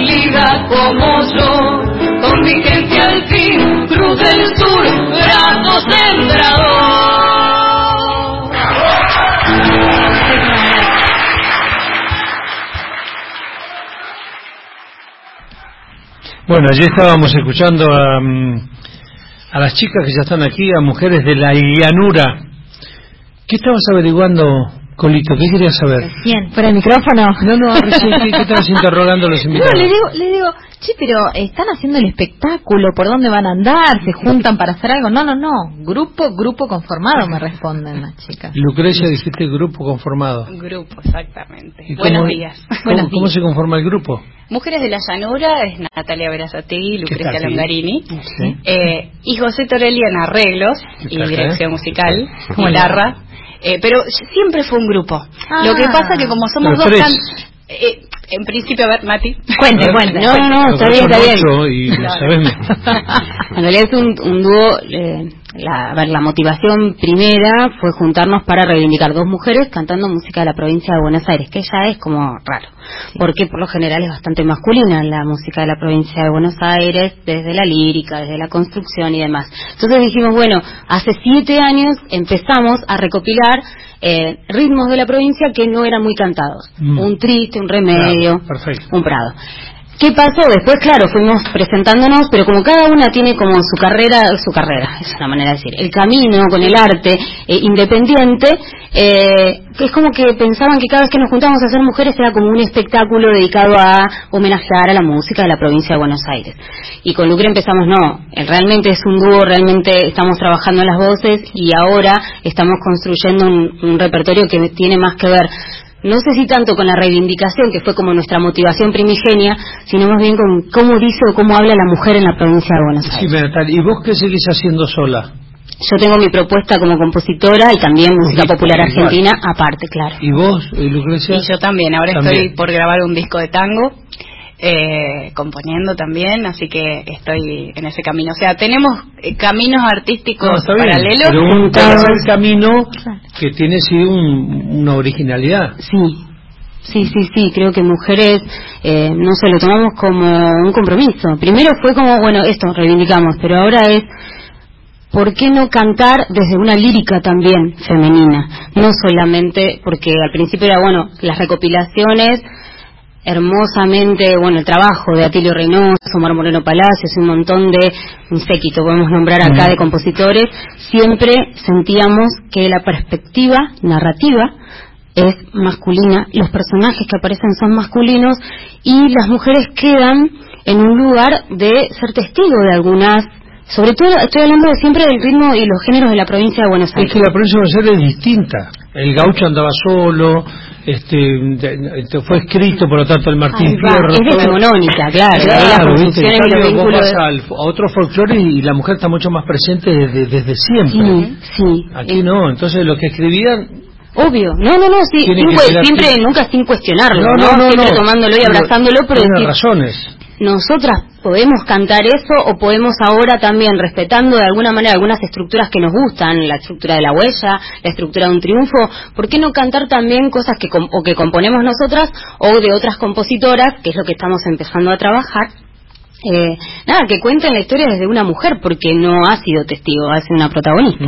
válida como yo, con vigencia al fin, Cruz del Sur, brazo sembrador. Bueno, allí estábamos escuchando a las chicas que ya están aquí, a mujeres de la llanura. ¿Qué estabas averiguando, Colito? ¿Qué querías saber? Bien, ¿fuera el micrófono? No, recién, ¿qué estabas interrogando a los invitados? No, le digo, che, pero ¿están haciendo el espectáculo? ¿Por dónde van a andar? ¿Se juntan para hacer algo? No, grupo conformado, me responden las chicas. Lucrecia, dijiste grupo conformado. Grupo, exactamente. Buenos días. ¿Cómo se conforma el grupo? Mujeres de la Llanura es Natalia Verazategui, Lucrecia Longarini, sí. Y José Torelli en arreglos y dirección musical, guitarra, pero siempre fue un grupo. Lo que pasa que como somos dos en principio, a ver, Mati. Cuente. No, está bien. Y lo sabemos. En realidad es un dúo. La motivación primera fue juntarnos para reivindicar dos mujeres cantando música de la provincia de Buenos Aires, que ya es como raro, porque por lo general es bastante masculina la música de la provincia de Buenos Aires, desde la lírica, desde la construcción y demás. Entonces dijimos, bueno, hace 7 años empezamos a recopilar ritmos de la provincia que no eran muy cantados. Un triste, un remedio, un prado. ¿Qué pasó? Después, claro, fuimos presentándonos, pero como cada una tiene como su carrera, es una manera de decir, el camino con el arte independiente, es como que pensaban que cada vez que nos juntábamos a hacer mujeres era como un espectáculo dedicado a homenajear a la música de la provincia de Buenos Aires. Y con Lucre empezamos, realmente es un dúo, realmente estamos trabajando en las voces y ahora estamos construyendo un repertorio que tiene más que ver, no sé si tanto con la reivindicación, que fue como nuestra motivación primigenia, sino más bien con cómo dice o cómo habla la mujer en la provincia de Buenos Aires. Sí, Natalia, ¿y vos qué seguís haciendo sola? Yo tengo mi propuesta como compositora y también música popular argentina, aparte, claro. ¿Y vos, Lucrecia? Y yo también, ahora estoy por grabar un disco de tango, componiendo también, así que estoy en ese camino. O sea, tenemos caminos artísticos paralelos. Pero un camino que tiene una originalidad. Sí, creo que mujeres, no sé, lo tomamos como un compromiso. Primero fue como, bueno, esto reivindicamos, pero ahora es, ¿por qué no cantar desde una lírica también femenina? No solamente, porque al principio era, las recopilaciones, hermosamente, el trabajo de Atilio Reynoso, Omar Moreno Palacios, un montón de, un séquito podemos nombrar acá de compositores, siempre sentíamos que la perspectiva narrativa es masculina, los personajes que aparecen son masculinos y las mujeres quedan en un lugar de ser testigo de algunas, sobre todo estoy hablando siempre del ritmo y los géneros de la provincia de Buenos Aires. Es que la provincia de Buenos Aires es distinta. El gaucho andaba solo, fue escrito, por lo tanto, el Martín Fierro. Es decimonónica, claro. Vos vas a otros folclores y la mujer está mucho más presente desde siempre. Sí. Aquí no, entonces los que escribían... Obvio, siempre, nunca sin cuestionarlo, siempre tomándolo y abrazándolo, pero tiene razones. Nosotras podemos cantar eso o podemos ahora también, respetando de alguna manera algunas estructuras que nos gustan, la estructura de la huella, la estructura de un triunfo, ¿por qué no cantar también cosas que componemos nosotras o de otras compositoras, que es lo que estamos empezando a trabajar? Que cuenten la historia desde una mujer, porque no ha sido testigo, ha sido una protagonista.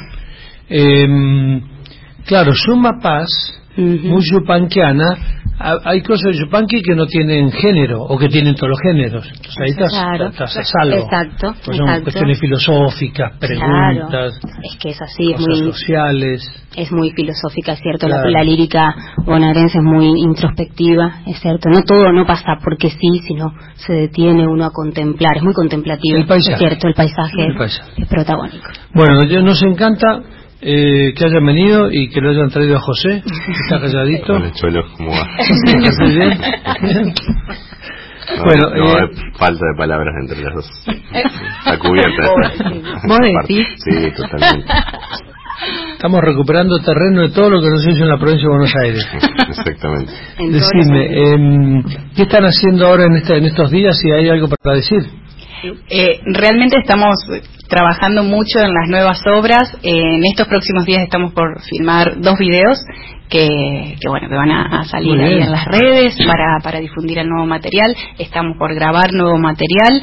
Claro, Suma Paz, muy yupanquiana. Hay cosas de Yupanqui que no tienen género o que tienen todos los géneros. Entonces ahí estás a salvo. Exacto. Son cuestiones filosóficas, preguntas. Es que es así, cosas sociales. Es muy filosófica, es cierto. La lírica bonaerense es muy introspectiva, es cierto. No todo no pasa porque sí, sino se detiene uno a contemplar. Es muy contemplativo. El paisaje. Es cierto, el paisaje es protagónico. Bueno, nos encanta que hayan venido y que lo hayan traído a José, que está calladito. Bueno, Cholo, ¿cómo va? Bien. No hay falta de palabras entre las dos. Está cubierta. ¿Vos decís? Sí, totalmente. Estamos recuperando terreno de todo lo que nos hizo en la provincia de Buenos Aires. Exactamente. Decidme, ¿qué están haciendo ahora en estos días? Si hay algo para decir. Realmente estamos trabajando mucho en las nuevas obras. En estos próximos días estamos por filmar 2 videos que van a salir ahí en las redes para difundir el nuevo material. Estamos por grabar nuevo material.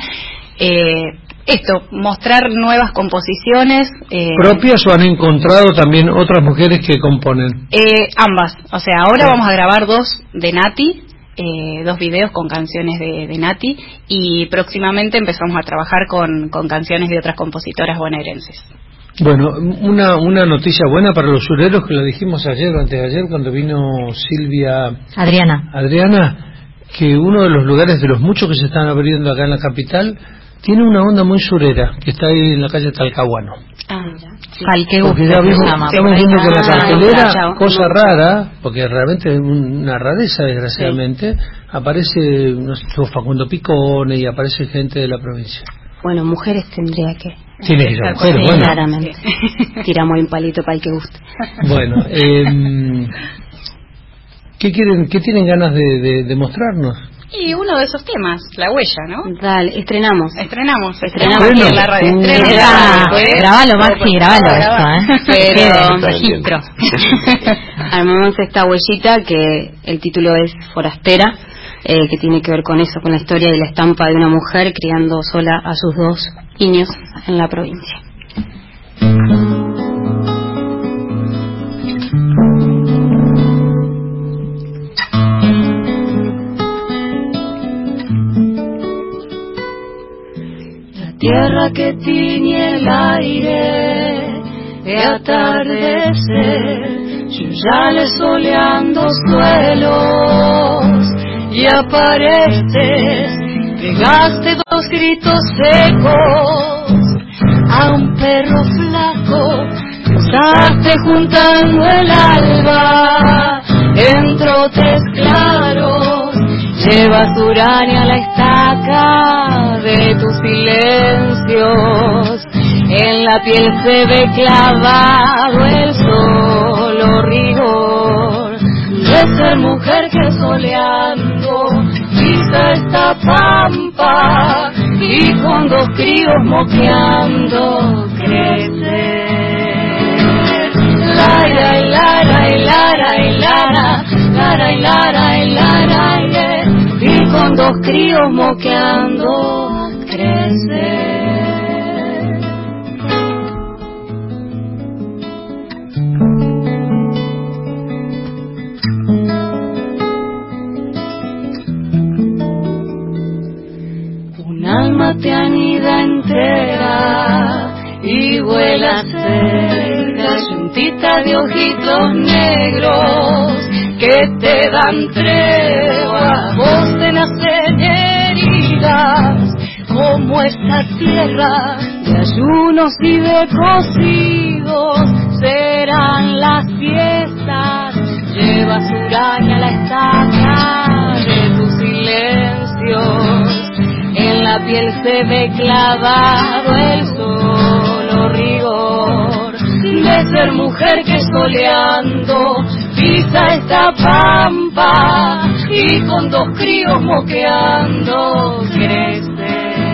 Mostrar nuevas composiciones. ¿Propias o han encontrado también otras mujeres que componen? Ambas. O sea, ahora vamos a grabar 2 de Nati. 2 videos con canciones de Nati, y próximamente empezamos a trabajar con canciones de otras compositoras bonaerenses. Bueno, una noticia buena para los sureros, que lo dijimos ayer o antes de ayer cuando vino Adriana, que uno de los lugares de los muchos que se están abriendo acá en la capital tiene una onda muy surera, que está ahí en la calle Talcahuano. Porque ya estamos viendo que la cartelera, cosa rara, porque realmente es una rareza desgraciadamente, aparece Facundo Picone y aparece gente de la provincia. Bueno, mujeres tendría que... Tiene que ser mujeres, bueno. Claramente. Tiramos un palito para el que guste. Bueno, ¿qué tienen ganas de mostrarnos? Y uno de esos temas, La Huella, ¿no? Dale, estrenamos aquí en la radio. Grabalo, Maxi, grabalo esto, Pero registro. Armamos esta huellita que el título es Forastera, que tiene que ver con eso, con la historia y la estampa de una mujer criando sola a sus 2 niños en la provincia. Tierra que tiñe el aire de atardecer, yuyales soleando suelos, y apareces, pegaste 2 gritos secos a un perro flaco, cruzaste juntando el alba en trotes claros, llevas Urania a la estaca de tus silencios, en la piel se ve clavado el solo rigor de ser mujer que soleando pisa esta pampa y con 2 críos moqueando crece. Lara y lara y lara y lara, lara y lara y lara y con 2 críos moqueando crece. Un alma te anida entera y vuela cerca, juntita de ojitos negros que te dan tregua. Vos te nacen heridas como esta tierra, de ayunos y de cocidos serán las fiestas. Llevas Urania a la estaca de tus silencios, en la piel se ve clavado el solo rigor de ser mujer que soleando pisa esta pampa y con 2 críos moqueando crece.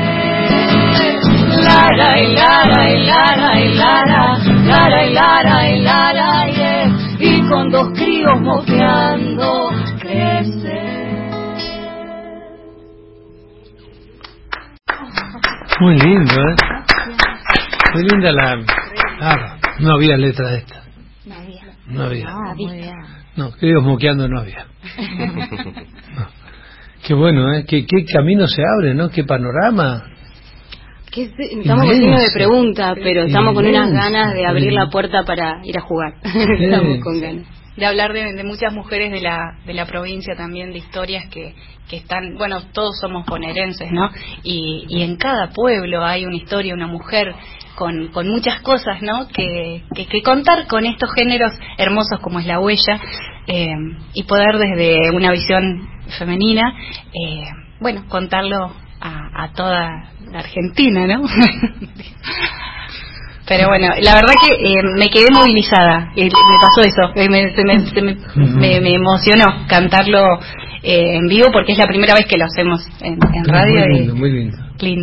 Lara y lara y lara y lara, lara y lara y lara y con 2 críos moqueando crece. Muy lindo, muy linda no había letra de esta. No había. No, críos moqueando no había. No. Qué bueno, qué camino se abre, ¿no? Qué panorama. Estamos con signo de pregunta, pero estamos con unas ganas de abrir la puerta para ir a jugar. Estamos con ganas. De hablar de muchas mujeres de la provincia también, de historias que están, bueno, todos somos bonaerenses, ¿no? Y en cada pueblo hay una historia, una mujer con muchas cosas, ¿no? Que contar con estos géneros hermosos como es La Huella, y poder desde una visión femenina, bueno, contarlo a toda la Argentina, ¿no? Pero bueno, la verdad que me quedé movilizada, me pasó eso, me emocionó cantarlo en vivo, porque es la primera vez que lo hacemos en radio. Muy lindo. Lindo.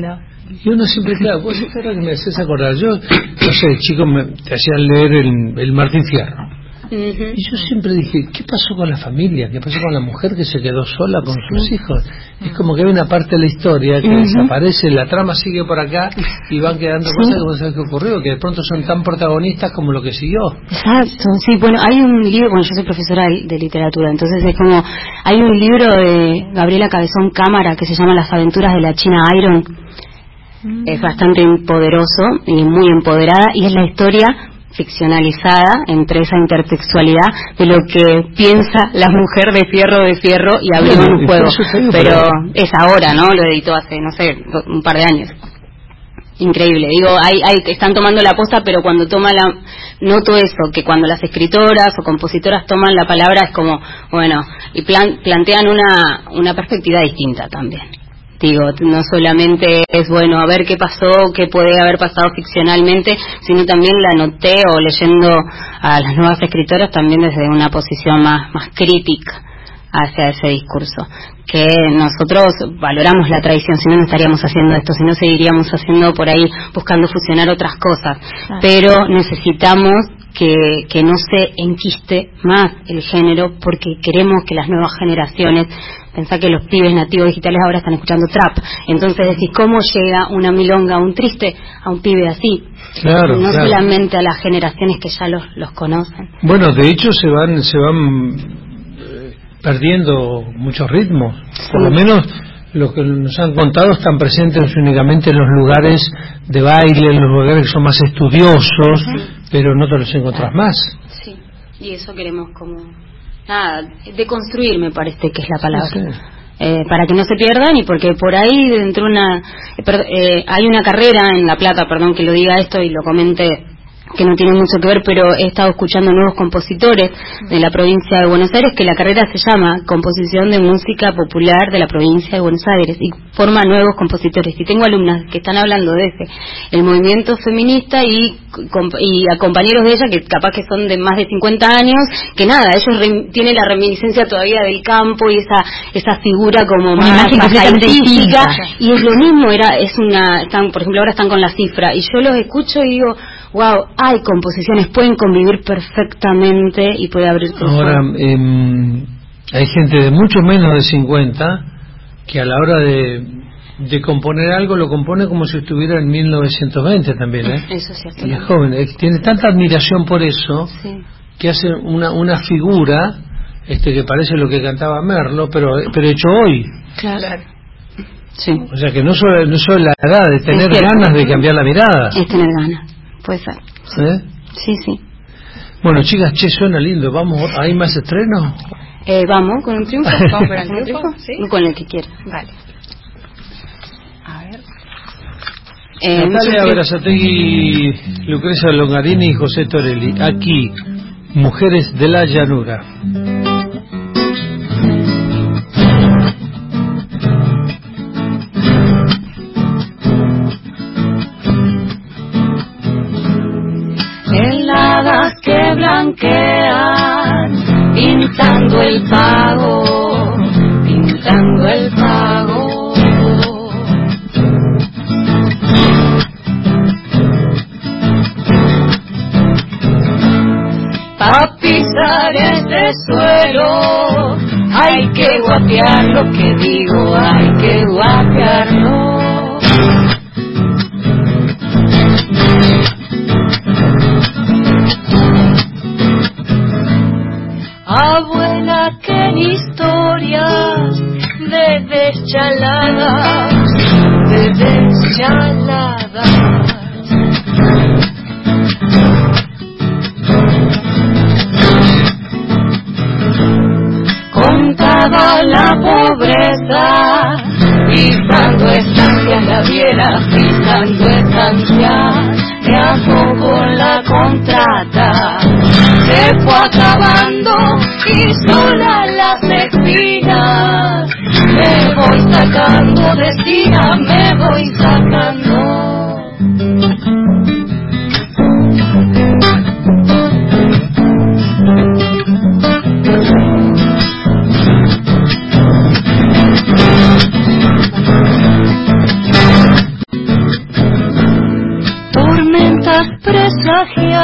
Y uno siempre, claro, vos es que me haces acordar, yo, no sé, chicos te hacían leer el Martín Fierro. Y yo siempre dije, ¿qué pasó con la familia? ¿Qué pasó con la mujer que se quedó sola con sus hijos? Es como que hay una parte de la historia que desaparece, la trama sigue por acá y van quedando cosas que vos sabés que ocurrió, que de pronto son tan protagonistas como lo que siguió. Exacto, sí, bueno, hay un libro, bueno, yo soy profesora de literatura, entonces es como, hay un libro de Gabriela Cabezón Cámara que se llama Las aventuras de la China Iron. Es bastante poderoso y muy empoderada, y es la historia ficcionalizada entre esa intertextualidad de lo que piensa la mujer de Fierro y abrió un juego, pero es ahora, ¿no? Lo editó hace, no sé, un par de años. Increíble, digo, están tomando la posta, pero cuando noto eso, que cuando las escritoras o compositoras toman la palabra es como, bueno, y plantean una perspectiva distinta también. Digo, no solamente es, bueno, a ver qué pasó, qué puede haber pasado ficcionalmente, sino también la noté, o leyendo a las nuevas escritoras, también desde una posición más crítica hacia ese discurso. Que nosotros valoramos la tradición, si no, no estaríamos haciendo esto, si no, seguiríamos haciendo por ahí, buscando fusionar otras cosas. Pero necesitamos que no se enquiste más el género, porque queremos que las nuevas generaciones, pensá que los pibes nativos digitales ahora están escuchando trap, entonces decís, ¿cómo llega una milonga, un triste, a un pibe así? Claro, no solamente a las generaciones que ya los conocen. Bueno, de hecho se van perdiendo muchos ritmos, por lo menos lo que nos han contado están presentes únicamente en los lugares de baile, en los lugares que son más estudiosos, pero no te los encontrás más. Sí, y eso queremos como deconstruir, me parece que es la palabra. Sí. Para que no se pierdan, y porque por ahí dentro hay una carrera en La Plata, perdón que lo diga esto y lo comente, que no tiene mucho que ver, pero he estado escuchando nuevos compositores de la provincia de Buenos Aires, que la carrera se llama Composición de Música Popular de la provincia de Buenos Aires, y forma nuevos compositores. Y tengo alumnas que están hablando de el movimiento feminista y a compañeros de ella que capaz que son de más de 50 años, que nada, ellos tienen la reminiscencia todavía del campo y esa figura como más artística, y es lo mismo, por ejemplo, ahora están con La Cifra, y yo los escucho y digo, wow, hay composiciones, pueden convivir perfectamente y puede abrir tu ahora hay gente de mucho menos de 50 que a la hora de componer algo lo compone como si estuviera en 1920 también, eso es cierto, y es joven, tiene tanta admiración por eso, sí, que hace una figura que parece lo que cantaba Merlo, pero hecho hoy. Claro. Sí. O sea que no solo la edad, de tener ganas de cambiar la mirada, es tener ganas. Puede ser. Sí. Bueno, chicas, suena lindo. Vamos, ¿hay más estrenos? Vamos con un triunfo. ¿Vamos con el triunfo? ¿Sí? Con el que quieras. Vale. A ver. Natalia Berazategui, Lucrecia Longarini y José Torelli. Aquí, Mujeres de la Llanura. Que blanquean, pintando el pago, pa' pisar este suelo hay que guapear lo que digo, hay que guapearlo. Abuela, que en historias de deschaladas, contaba la pobreza, pisando estancias, la viera pisando estancias, viajó con la contrata, se fue acabando y sola las espinas, me voy sacando de esquina, me voy sacando.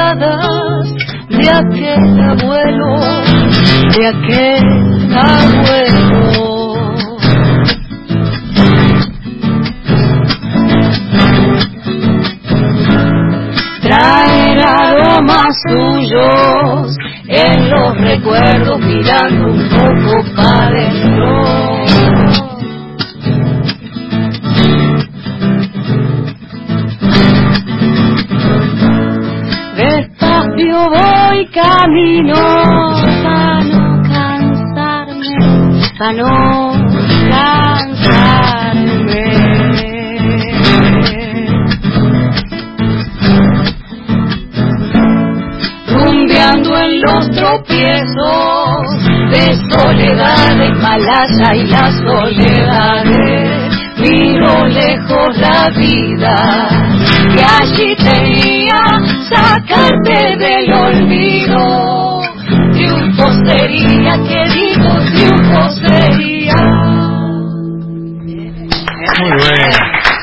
miradas de aquel abuelo, de aquel abuelo. Traer aromas suyos en los recuerdos, mirando un poco para adentro. Despacio voy camino para no cansarme, para no cansarme. Rumbeando en los tropiezos de soledades, Malaya y las soledades, miro lejos la vida que allí tenía, sacarte del olvido. Triunfo sería, querido, triunfo sería. Muy bueno.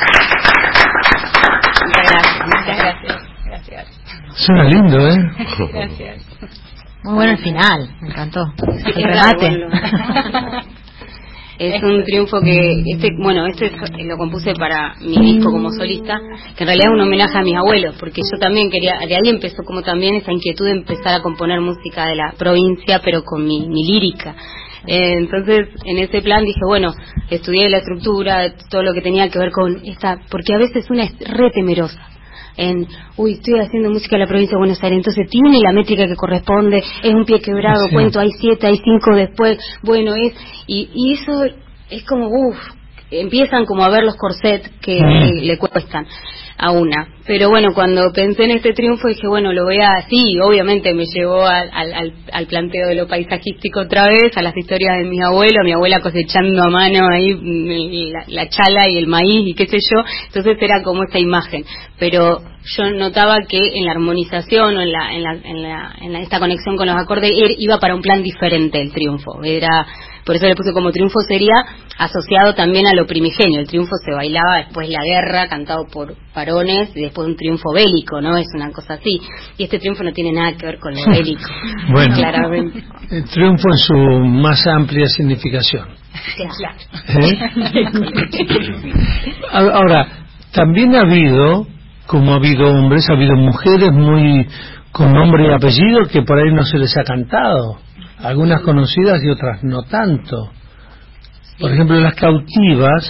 Gracias. Suena lindo, ¿eh? Gracias. Muy bueno el final, me encantó. El remate. remate. Es un triunfo que, este lo compuse para mi disco como solista, que en realidad es un homenaje a mis abuelos, porque yo también quería, de ahí empezó como también esa inquietud de empezar a componer música de la provincia, pero con mi lírica. Entonces, en ese plan dije, bueno, estudié la estructura, todo lo que tenía que ver con esta, porque a veces una es re temerosa. Estoy haciendo música en la provincia de Buenos Aires, entonces tiene la métrica que corresponde, es un pie quebrado, sí. Cuento, hay 7, hay 5 después, bueno, y eso es como, empiezan como a ver los corsets que le cuestan a una. Pero bueno, cuando pensé en este triunfo dije, bueno, lo voy a, sí, obviamente me llevó al planteo de lo paisajístico otra vez, a las historias de mis abuelos, mi abuela cosechando a mano ahí la chala y el maíz y qué sé yo, entonces era como esa imagen. Pero yo notaba que en la armonización o en esta conexión con los acordes iba para un plan diferente el triunfo. Por eso le puse como triunfo sería asociado también a lo primigenio. El triunfo se bailaba después la guerra, cantado por varones, y después un triunfo bélico, ¿no? Es una cosa así. Y este triunfo no tiene nada que ver con lo bélico. Bueno, claramente. El triunfo en su más amplia significación. Claro. Ahora, también ha habido, como ha habido hombres, ha habido mujeres muy con nombre y apellido que por ahí no se les ha cantado. Algunas conocidas y otras no tanto. Por ejemplo, las cautivas,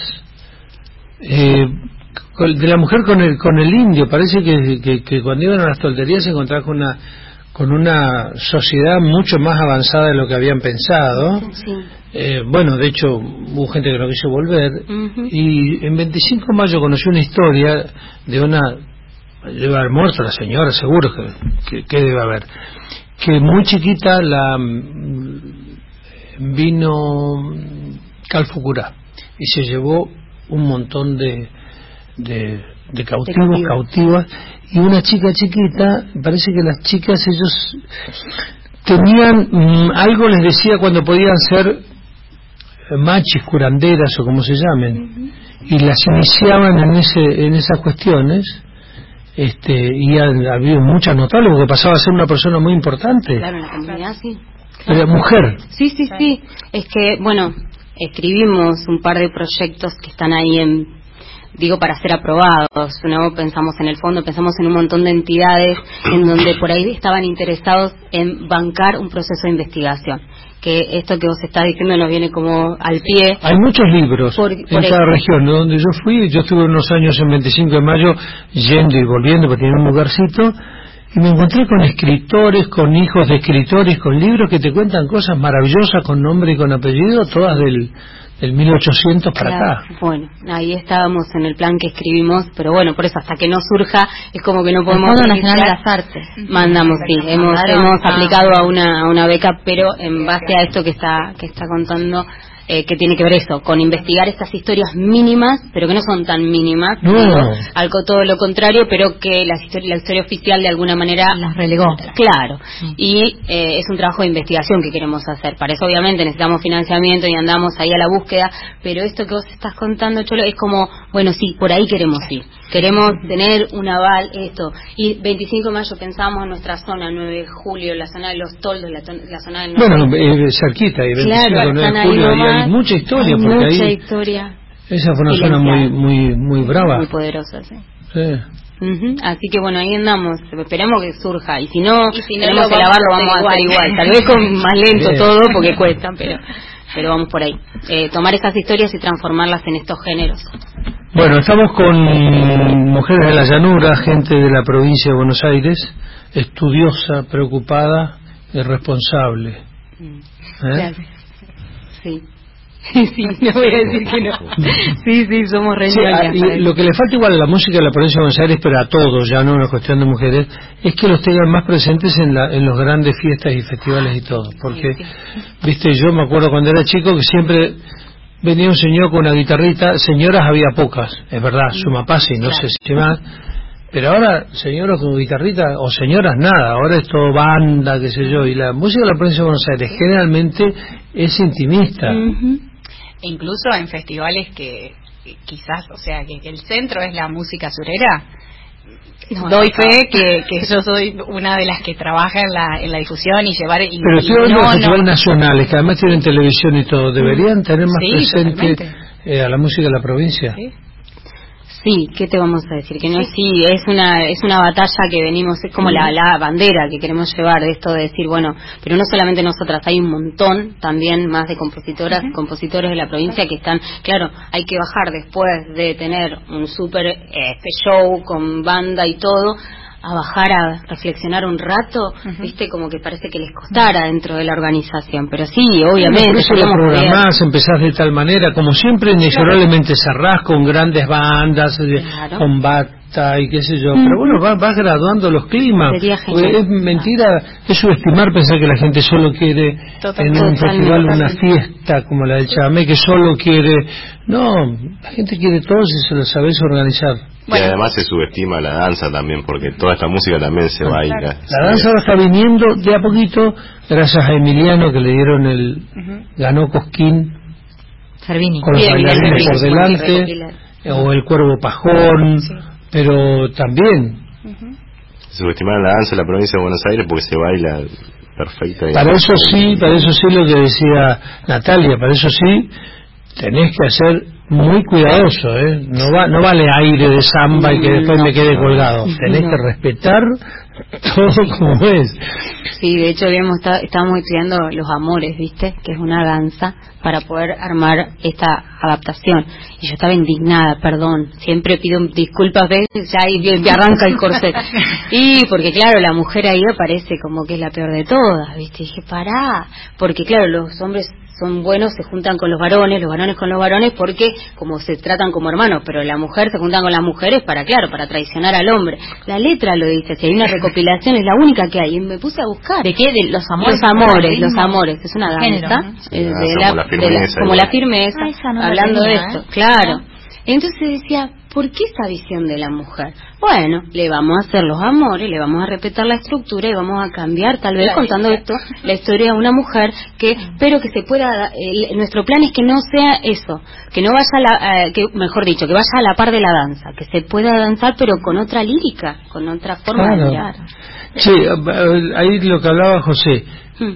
de la mujer con el indio, parece que cuando iban a las tolderías se encontraban con una sociedad mucho más avanzada de lo que habían pensado. Sí. Bueno, de hecho, hubo gente que no quiso volver. Y en 25 de mayo conocí una historia de debe haber muerto la señora, seguro que debe haber, que muy chiquita vino Calfucurá y se llevó un montón de cautivas, y una chica chiquita, parece que las chicas, ellos tenían algo, les decía cuando podían ser machis, curanderas o como se llamen, y las iniciaban en esas cuestiones. Y ha habido muchas notables porque pasaba a ser una persona muy importante. Claro, en la comunidad sí. Pero mujer. Sí. Es que, bueno, escribimos un par de proyectos que están ahí para ser aprobados, ¿no? Pensamos en el fondo, pensamos en un montón de entidades en donde por ahí estaban interesados en bancar un proceso de investigación. Que esto que vos estás diciendo nos viene como al pie. Hay muchos libros en cada región. Donde yo fui, yo estuve unos años en 25 de mayo yendo y volviendo porque tenía un lugarcito, y me encontré con escritores, con hijos de escritores, con libros que te cuentan cosas maravillosas con nombre y con apellido, todas del 1800 para acá. Bueno, ahí estábamos en el plan que escribimos, pero bueno, por eso hasta que no surja es como que no podemos. El Fondo Nacional de las Artes. Mandamos, sí, hemos aplicado a una beca, pero en base a esto que está contando que tiene que ver eso, con investigar estas historias mínimas, pero que no son tan mínimas, algo todo lo contrario, pero que la historia oficial de alguna manera las relegó. Claro, y es un trabajo de investigación que queremos hacer. Para eso obviamente necesitamos financiamiento y andamos ahí a la búsqueda, pero esto que vos estás contando, Cholo, es como, bueno, sí, por ahí queremos ir. Queremos tener un aval, esto. Y 25 de mayo pensamos en nuestra zona, 9 de julio, la zona de los toldos, la zona del norte. Bueno, cerquita, y 25 claro, 9 de julio, ahí hay mucha historia. Hay porque mucha ahí historia. Esa fue una zona muy brava. Muy poderosa, sí. Sí. Así que bueno, ahí andamos, esperemos que surja, y si no tenemos que lo lavar, lo vamos a hacer igual, tal vez con más lento todo porque cuesta, pero vamos por ahí, tomar esas historias y transformarlas en estos géneros. Bueno, estamos con mujeres de la llanura, gente de la provincia de Buenos Aires, estudiosa, preocupada y responsable. Claro. Sí. Sí, no voy a decir que no. Sí, somos re lo que le falta igual a la música de la provincia de Buenos Aires, pero a todos, ya no una cuestión de mujeres, es que los tengan más presentes en los grandes fiestas y festivales y todo. Porque, viste, yo me acuerdo cuando era chico que siempre venía un señor con una guitarrita, señoras había pocas, es verdad, su papá sí, no sé si más, pero ahora señoras con guitarrita, o señoras nada, ahora es todo banda, qué sé yo, y la música de la provincia de Buenos Aires generalmente es intimista. Incluso en festivales que quizás, o sea, que el centro es la música surera. Doy fe que yo soy una de las que trabaja en la difusión y llevar... Pero estoy hablando de festivales nacionales, que además tienen televisión y todo, ¿deberían tener más presente a la música de la provincia? Sí, ¿qué te vamos a decir? Que no es una batalla que venimos, es como la bandera que queremos llevar de esto de decir, bueno, pero no solamente nosotras, hay un montón también más de compositoras y compositores de la provincia que están, claro, hay que bajar después de tener un super show con banda y todo, a bajar a reflexionar un rato, viste, como que parece que les costara dentro de la organización, pero sí, obviamente. Por eso lo programás, empezás de tal manera, como siempre inexorablemente cerrás con grandes bandas, con bata y qué sé yo, pero bueno, vas graduando los climas. Es mentira, es subestimar pensar que la gente solo quiere en un festival una fiesta como la del Chamamé, que solo quiere, no, la gente quiere todo si se lo sabés organizar. Y además se subestima la danza también, porque toda esta música también se baila. La danza ahora está viniendo de a poquito, gracias a Emiliano que le dieron ganó Cosquín Cervini, con los bailarines por delante, o el Cuervo Pajón, pero también subestimaron la danza en la provincia de Buenos Aires porque se baila perfecta. Para eso sí lo que decía Natalia, para eso sí tenés que hacer muy cuidadoso, no vale aire de samba y que después me quede colgado, tenés que respetar todo como es. Sí, de hecho estábamos estudiando Los Amores, ¿viste? Que es una danza para poder armar esta adaptación. Y yo estaba indignada, perdón, siempre pido disculpas, ¿ves? Ya ahí me arranca el corset. Y porque claro, la mujer ahí aparece como que es la peor de todas, ¿viste? Y dije, pará, porque claro, los hombres son buenos, se juntan con los varones con los varones porque como se tratan como hermanos, pero la mujer se juntan con las mujeres para traicionar al hombre. La letra lo dice, si hay una recopilación es la única que hay, y me puse a buscar. ¿De qué? De los amores. Los amores, es una danza, como la firmeza, hablando de esto, claro. Entonces decía, ¿por qué esta visión de la mujer? Bueno, le vamos a hacer los amores, le vamos a respetar la estructura y vamos a cambiar, tal vez contando esto, la historia de una mujer pero que se pueda, nuestro plan es que no sea eso, que no vaya mejor dicho, que vaya a la par de la danza, que se pueda danzar pero con otra lírica, con otra forma de mirar. Sí, ahí lo que hablaba José.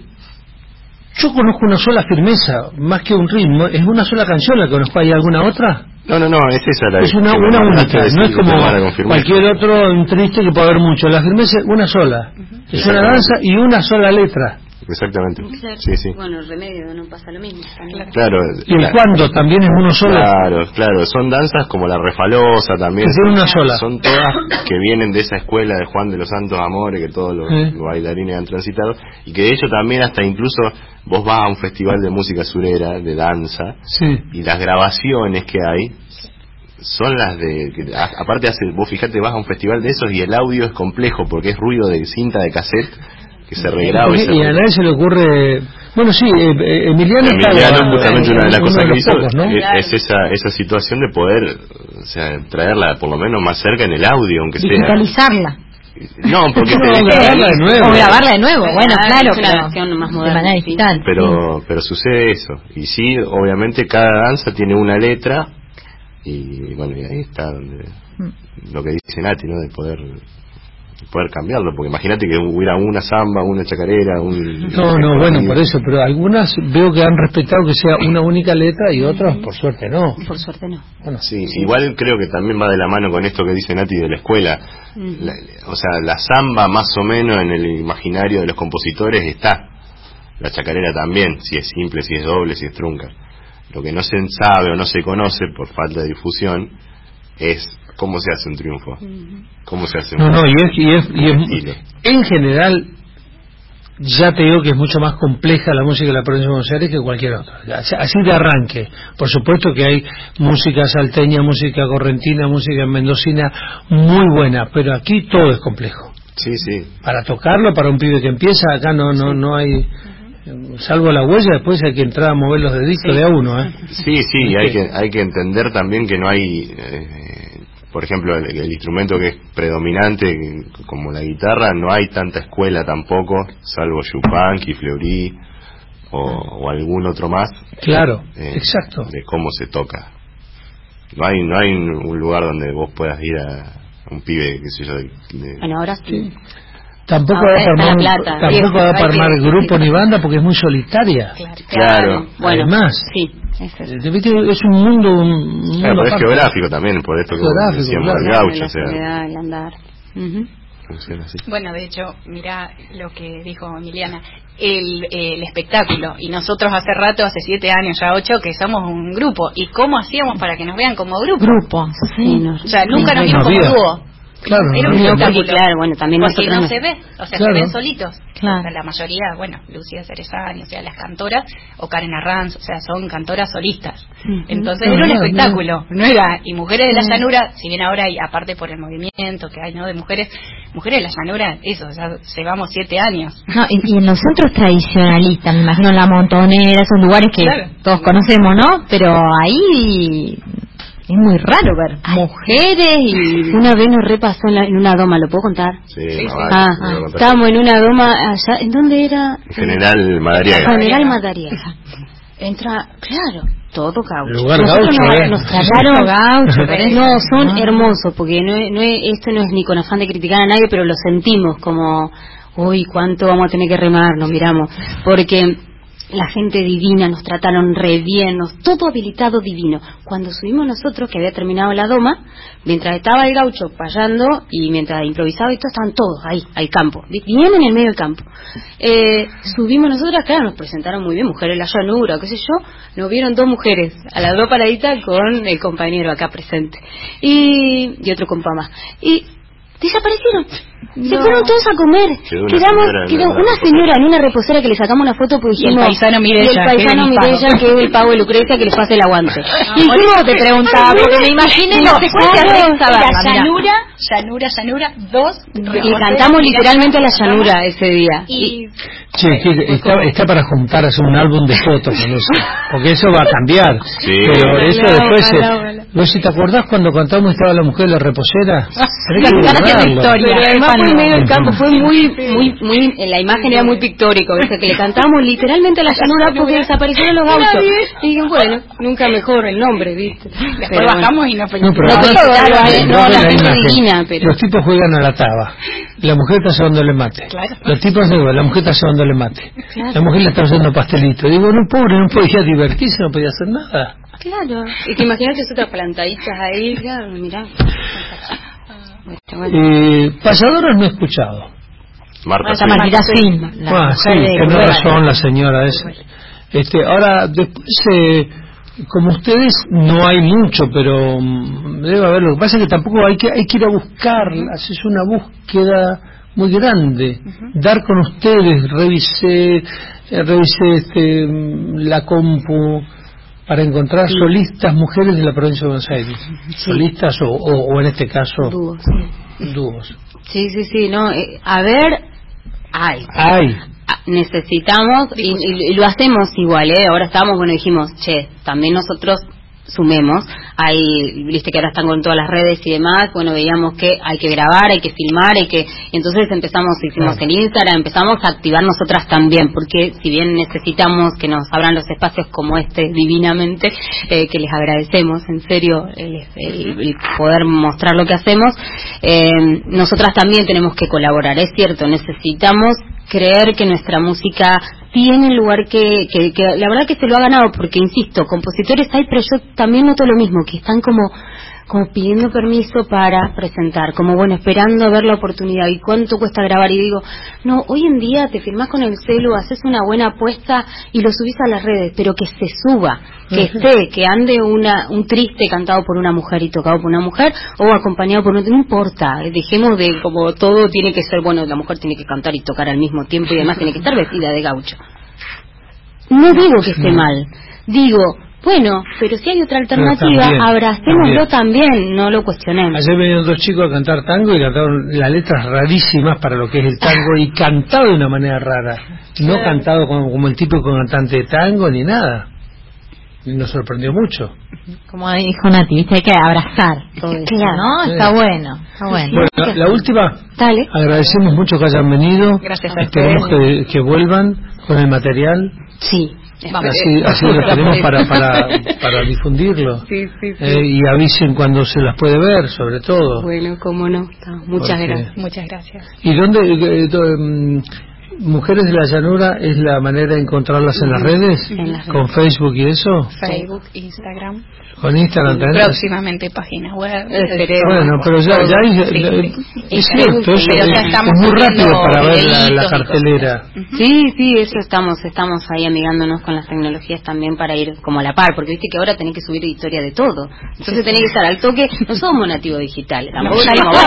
Yo conozco una sola firmeza, más que un ritmo, es una sola canción la que conozco. ¿Hay alguna otra? No, es esa la. Es una única, no es como cualquier otro triste que puede haber mucho. La firmeza es una sola, es una danza y una sola letra. Exactamente. Sí. Bueno, el remedio no pasa lo mismo. Claro. Y el cuando también es uno solo. Claro. Son danzas como la refalosa también. Es una sola. Son todas que vienen de esa escuela de Juan de los Santos Amores que todos los bailarines han transitado y que de hecho también hasta incluso vos vas a un festival de música surera, de danza, y las grabaciones que hay son las de aparte vos fijate, vas a un festival de esos y el audio es complejo porque es ruido de cinta de cassette que se regrabe. Y a nadie se le ocurre... Bueno, sí, Emiliano justamente una de las cosas que hizo, ¿no? Es esa situación de poder, o sea, traerla por lo menos más cerca en el audio, aunque sea. Digitalizarla. No, porque grabarla de nuevo. O grabarla de nuevo, bueno, claro, es una versión más moderna, de manera digital. Pero sucede eso. Y sí, obviamente cada danza tiene una letra y bueno, y ahí está donde lo que dice Nati, ¿no? De poder cambiarlo, porque imagínate que hubiera una samba, una chacarera, bueno, por eso, pero algunas veo que han respetado que sea una única letra y otras, por suerte, no. Por suerte no. Bueno, sí, igual creo que también va de la mano con esto que dice Nati de la escuela. O sea, la samba más o menos en el imaginario de los compositores está. La chacarera también, si es simple, si es doble, si es trunca. Lo que no se sabe o no se conoce por falta de difusión es cómo se hace un triunfo. ¿Cómo se hace un y es en general, ya te digo que es mucho más compleja la música de la provincia de Buenos Aires que cualquier otra. Así de arranque. Por supuesto que hay música salteña, música correntina, música mendocina muy buena, pero aquí todo es complejo. Sí, sí. Para tocarlo, para un pibe que empieza, acá no hay... Salvo la huella, después hay que entrar a mover los deditos de a uno, ¿eh? Sí, hay que entender también que no hay... por ejemplo, el instrumento que es predominante, como la guitarra, no hay tanta escuela tampoco, salvo Chopin, Fleury o algún otro más. Claro, exacto. De cómo se toca. No hay un lugar donde vos puedas ir a un pibe, qué sé yo. Bueno, ahora sí. Tampoco va a armar grupo ni banda porque es muy solitaria. Claro. Bueno, además, sí. Es un mundo. Claro, es geográfico también, por esto que decíamos del gaucho. O sea, el andar. Funciona así. Bueno, de hecho, mirá lo que dijo Emiliana, el espectáculo, y nosotros hace 7 años, ya 8, que somos un grupo, y cómo hacíamos para que nos vean como grupo. Sí, o sea, nunca nos vimos como dúo. Claro, era un espectáculo, claro, bueno, también porque nosotros no se ve, o sea, claro. se ven solitos. Claro. O sea, la mayoría, bueno, Lucía Cerezani, o sea, las cantoras, o Karen Arranz, o sea, son cantoras solistas. Entonces era un espectáculo, no era, y Mujeres de la Llanura, si bien ahora hay, aparte por el movimiento que hay, ¿no?, de mujeres de la Llanura, eso, o sea, llevamos 7 años. No, y en los centros tradicionalistas, me imagino La Montonera, esos lugares que todos conocemos, ¿no? Pero ahí... es muy raro ver mujeres y... Una vez nos repasó en una doma, ¿lo puedo contar? Sí. Estábamos en una doma allá, ¿en dónde era? General Madariaga. General Madariaga. Entra, claro, todo gaucho. Lugar gaucho, nos trataron gaucho. No, son hermosos, porque esto no es ni con afán de criticar a nadie, pero lo sentimos como, uy, cuánto vamos a tener que remar, nos miramos, porque... la gente divina, nos trataron re bien, todo habilitado divino. Cuando subimos nosotros, que había terminado la doma, mientras estaba el gaucho payando y mientras improvisaba y todo, estaban todos ahí, al campo, bien en el medio del campo. Subimos nosotras, claro, nos presentaron muy bien, Mujeres de la Llanura, qué sé yo, nos vieron 2 mujeres, a las 2 paraditas con el compañero acá presente, y otro compa más. Y desaparecieron. Se fueron todos a comer. Quedó una señora en una reposera que le sacamos una foto porque dijimos, el paisano Mireya, que es el pavo de Lucrecia, que les pase el aguante. Y dijimos, te preguntaba, porque me imaginen la secuencia La Llanura 2. Y cantamos literalmente la Llanura ese día. Está para juntar a hacer un álbum de fotos con eso, porque eso va a cambiar. Pero eso después si te acordás cuando cantamos estaba la mujer de la reposera, pero además fue en medio del campo, fue muy la imagen era muy pictórico, que le cantamos literalmente a la Llanura porque desaparecieron los gauchos. Y dije, bueno, nunca mejor el nombre, ¿viste? Después bajamos y nos pero pero los tipos juegan a la taba, la mujer está llevándole mate, los tipos la mujer está llevándole mate, la mujer le está haciendo pastelito. Digo, no, pobre, no podía divertirse, no podía hacer nada. Claro, y que imagínate otras plantaditas ahí, claro, mirá. Payadoras no he escuchado. Martita Fin. Sí, tiene razón la señora esa. Ahora, después, como ustedes, no hay mucho, pero debe haber. Lo que pasa es que tampoco hay que ir a buscarla, es una búsqueda muy grande. Dar con ustedes, revisé la compu para encontrar solistas mujeres de la provincia de Buenos Aires. Solistas o en este caso dúos. Sí, no, a ver, necesitamos y lo hacemos igual, ahora estamos, dijimos, también nosotros sumemos, viste que ahora están con todas las redes y demás, veíamos que hay que grabar, hay que filmar, entonces hicimos el Instagram, empezamos a activar nosotras también, porque si bien necesitamos que nos abran los espacios como divinamente, que les agradecemos en serio el poder mostrar lo que hacemos, nosotras también tenemos que colaborar, es cierto, necesitamos creer que nuestra música tiene el lugar que la verdad que se lo ha ganado, porque insisto, compositores hay, pero yo también noto lo mismo, que están como pidiendo permiso para presentar, esperando a ver la oportunidad y cuánto cuesta grabar, y digo, no, hoy en día te filmás con el celu, haces una buena apuesta y lo subís a las redes, pero que se suba, que esté, que ande un triste cantado por una mujer y tocado por una mujer, o acompañado por no importa, dejemos de como todo tiene que ser, la mujer tiene que cantar y tocar al mismo tiempo y además tiene que estar vestida de gaucho. No digo que esté mal, digo, pero si hay otra alternativa, abracémoslo también, no lo cuestionemos. Ayer venían 2 chicos a cantar tango y cantaron las letras rarísimas para lo que es el tango y cantado de una manera rara, no cantado como el típico cantante de tango ni nada. Y nos sorprendió mucho. Como dijo Nati, hay que abrazar todo eso, ¿no? Está bueno. La última, dale. Agradecemos mucho que hayan venido. Gracias a Esperemos que vuelvan con el material. Sí. Así lo tenemos para difundirlo. Sí. Y avisen cuando se las puede ver, sobre todo. Cómo no. Muchas gracias. ¿Y dónde Mujeres de la Llanura es la manera de encontrarlas en las redes? ¿Con Facebook y eso? Facebook, Instagram. Con Instagram también. Próximamente páginas web. Pero ya hay. Es cierto, es muy rápido para ver la cartelera. Sí, eso estamos ahí amigándonos con las tecnologías también para ir como a la par, porque viste que ahora tenés que subir historia de todo. Entonces tenés que estar al toque, no somos nativos digitales. Tampoco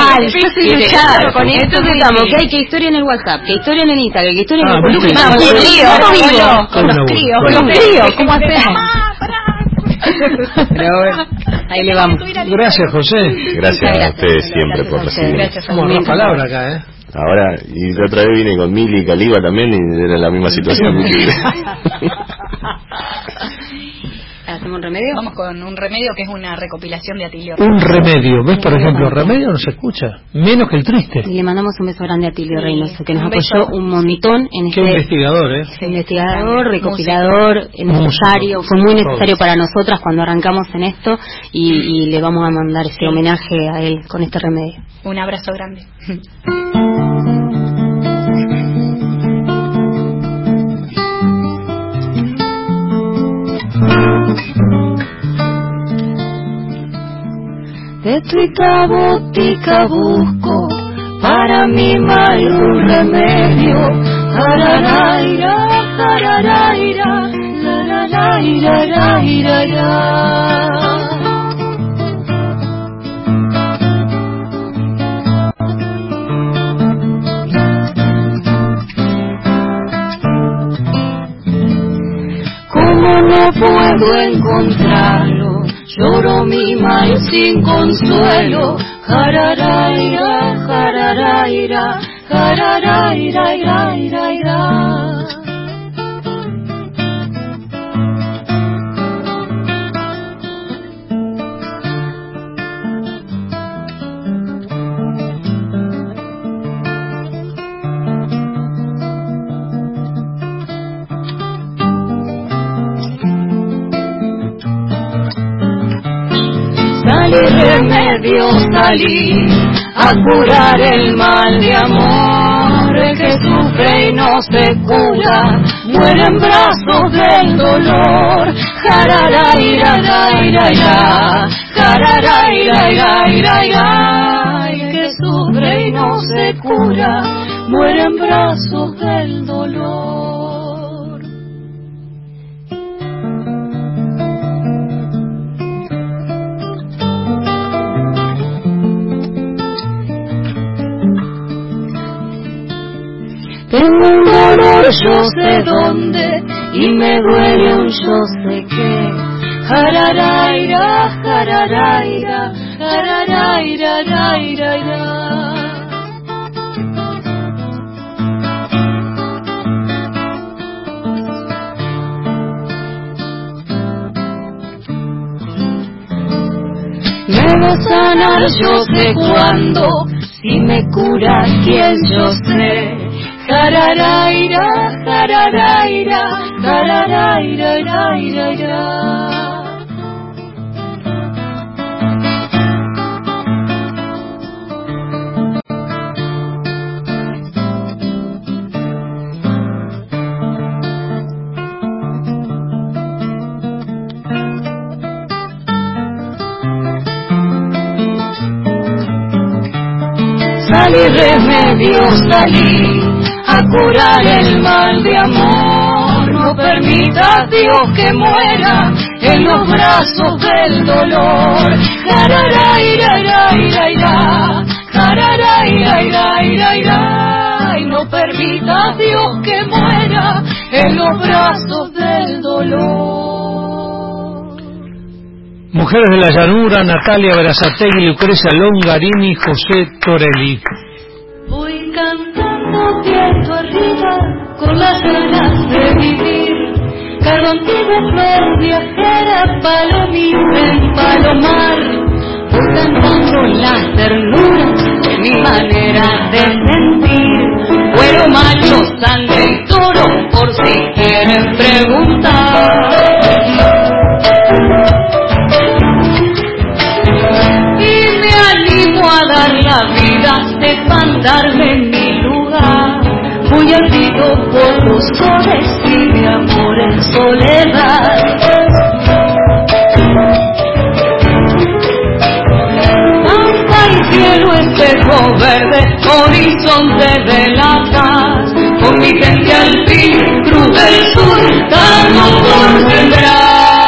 con esto estamos, que hay que historia en el WhatsApp, que historia en el Instagram, que historia en el con los críos, ¿cómo hacemos? Pero ahí le vamos. Gracias, José. Gracias a ustedes siempre por recibirnos. Somos una palabra acá, Ahora, y la otra vez vine con Mili y Caliba también y era la misma situación. ¿Hacemos un remedio? Vamos con un remedio que es una recopilación de Atilio. Un remedio, ¿ves? Por ejemplo, remedio no se escucha, menos que el triste. Y le mandamos un beso grande a Atilio Reynoso, que nos apoyó un montón en Qué investigador, investigador, recopilador, necesario, fue muy necesario para nosotras cuando arrancamos en esto, y le vamos a mandar ese homenaje a él con este remedio. Un abrazo grande. De tuita botica busco para mi mal un remedio. Jararaira, jararaira, jararaira, jararaira. Como no puedo encontrarlo, lloro mi mal sin consuelo. Jararaira, jararaira, jararaira, ira, ira, ira. Remedio salí a curar el mal de amor, el que sufre y no se cura, muere en brazos del dolor. Jararaira, ira, ira, jararaira, ira, ira, el que sufre y no se cura, muere en brazos del dolor. Tengo un dolor yo sé dónde y me duele un yo sé qué. Jararaira, jararaira, jararaira, ira, ira, ira. Me va a sanar yo sé cuándo, si me cura quien yo sé. Jararaira, jararaira, jararaira, ira, ira. Salí remedio, salí a curar el mal de amor. No permita Dios que muera en los brazos del dolor. Jararaira, ira, ira, ira. Jararaira, ira, ira, ira. Y no permita Dios que muera en los brazos del dolor. Mujeres de la Llanura, Natalia Berazategui, Lucrecia Longarini, José Torelli. Voy cantando viento arriba con las ganas de vivir. Cargo antiguo flor viajera, palomita en palomar. Voy cantando las ternuras de mi manera de sentir. Cuero macho, sangre y toro, por si quieren preguntar. A dar la vida, sepan darme mi lugar. Muy ardido por los soles y mi amor en soledad. Pampa y cielo, espejo verde, horizonte de la paz. Con mi gente al fin, cruz del sur, calmo por sembrar.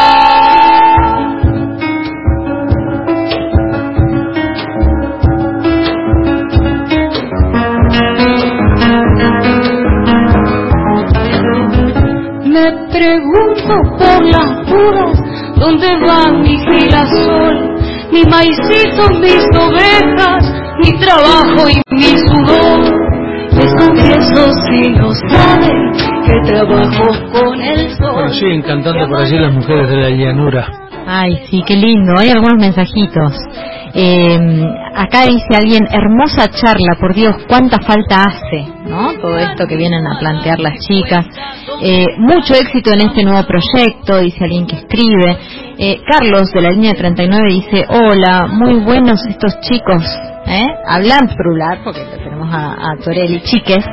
Pregunto por las dudas, ¿dónde va mi girasol? Mi maicito, mis ovejas, mi trabajo y mi sudor. Les confieso si no saben que trabajo con el sol. Bueno, siguen cantando por allí las mujeres de la llanura. Ay, sí, qué lindo. Hay algunos mensajitos. Acá dice alguien, hermosa charla, por Dios, cuánta falta hace, ¿no? Todo esto que vienen a plantear las chicas. Mucho éxito en este nuevo proyecto, dice alguien que escribe. Carlos, de la línea 39, dice, hola, muy buenos estos chicos, hablando plural, porque tenemos a Torelli, chiques.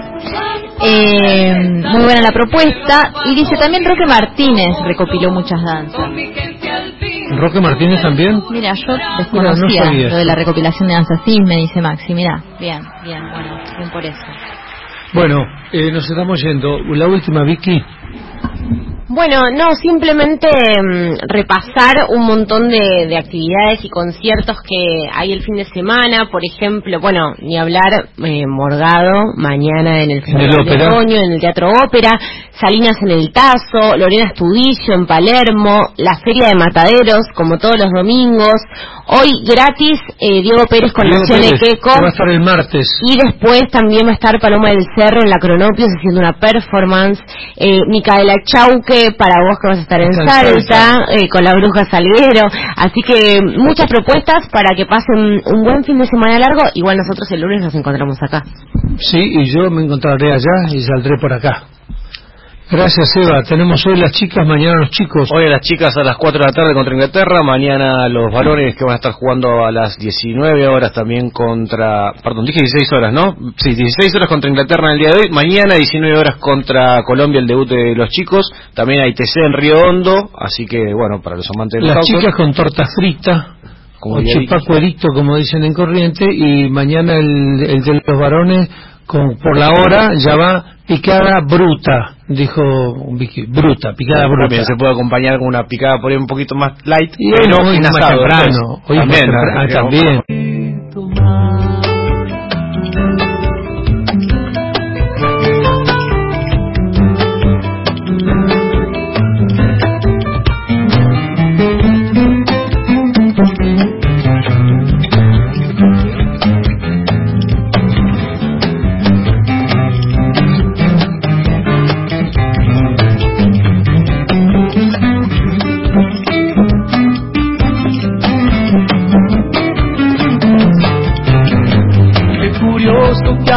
Muy buena la propuesta. Y dice también Roque Martínez recopiló muchas danzas. ¿Roque Martínez también? Mira, yo desconocía no lo de la recopilación de danzas. Sí, me dice Maxi, mira, bien, bueno, bien por eso. Bueno, nos estamos yendo. La última, Vicky. Bueno, no, simplemente repasar un montón de actividades y conciertos que hay el fin de semana. Por ejemplo, bueno, ni hablar, Morgado, mañana en el Festival de Otoño, en el Teatro Ópera, Salinas en el Tazo, Lorena Estudillo en Palermo, la Feria de Mataderos, como todos los domingos. Hoy gratis, Diego Pérez con Nación de Queco. Va a estar el martes. Y después también va a estar Paloma del Cerro en la Cronopios haciendo una performance. Micaela Chauque, para vos que vas a estar en Salta, con la Bruja Salguero. Así que muchas propuestas para que pasen un buen fin de semana largo. Igual nosotros el lunes nos encontramos acá. Sí, y yo me encontraré allá y saldré por acá. Gracias, Eva. Tenemos hoy las chicas, mañana los chicos. Hoy las chicas a las 4 de la tarde contra Inglaterra, mañana los varones que van a estar jugando a las 19 horas también contra... Perdón, dije 16 horas, ¿no? Sí, 16 horas contra Inglaterra en el día de hoy, mañana 19 horas contra Colombia, el debut de los chicos, también hay TC en Río Hondo, así que, bueno, para los amantes de los Las chicas con torta frita, o chupacuerito, como dicen en Corriente, y mañana el de los varones, por la hora, ya va picada bruta, dijo Vicky, picada bruta. También se puede acompañar con una picada por ahí un poquito más light, y pero hoy más temprano, hoy también.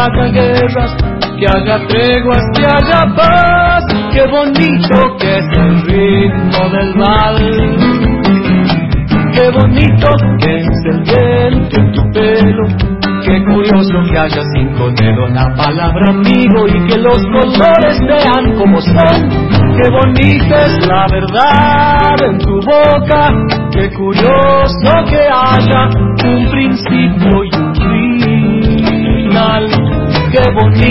haya guerras, que haya treguas, que haya paz. Qué bonito que es el ritmo del mal. Qué bonito que es el viento en tu pelo. Qué curioso que haya 5 dedos la palabra amigo y que los colores sean como son. Qué bonita es la verdad en tu boca. Qué curioso que haya un principio y un final. Qué bonito